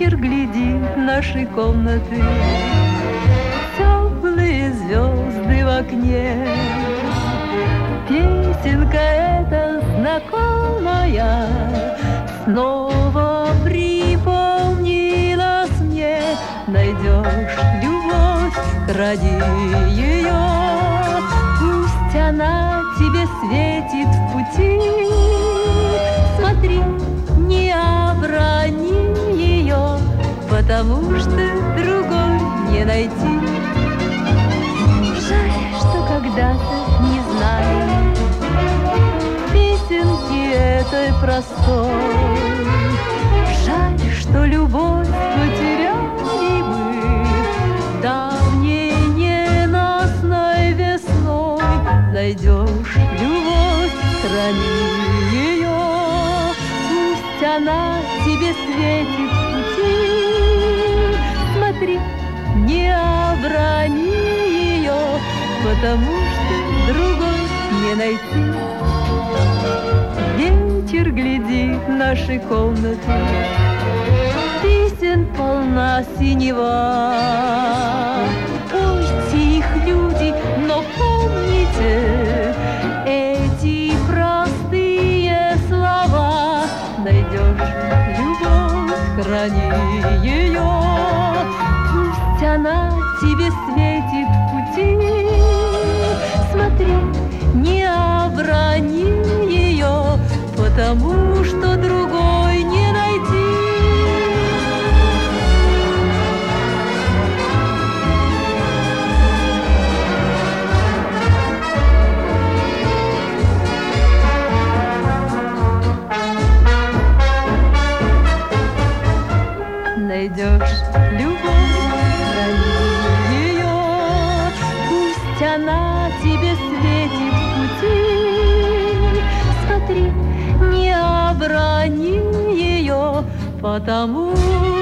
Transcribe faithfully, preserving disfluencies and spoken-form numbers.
Вечер глядит нашей комнаты, теплые звезды в окне. Песенка эта знакомая снова припомнилась мне. Найдешь любовь, кради ее, пусть она тебе светит в пути. Смотри, не оброни ее, потому что другой не найти. Жаль, что когда-то не знали песенки этой простой. Жаль, что любовь потеряли мы давней ненастной весной. Найдешь любовь, храни ее, пусть она тебе светит в пути. Смотри, не оброни ее, потому что другой не найти. Вечер глядит в нашей комнате, песен полна синева. Пусть их люди, но помните эти простые слова. Найдешь любовь, храни ее, пусть она тебе светит в пути. Смотри, не оброни ее, потому что другой не найти. Найдешь любовь, храни ее, пусть она тебе светит в пути. Смотри, не оброни ее, потому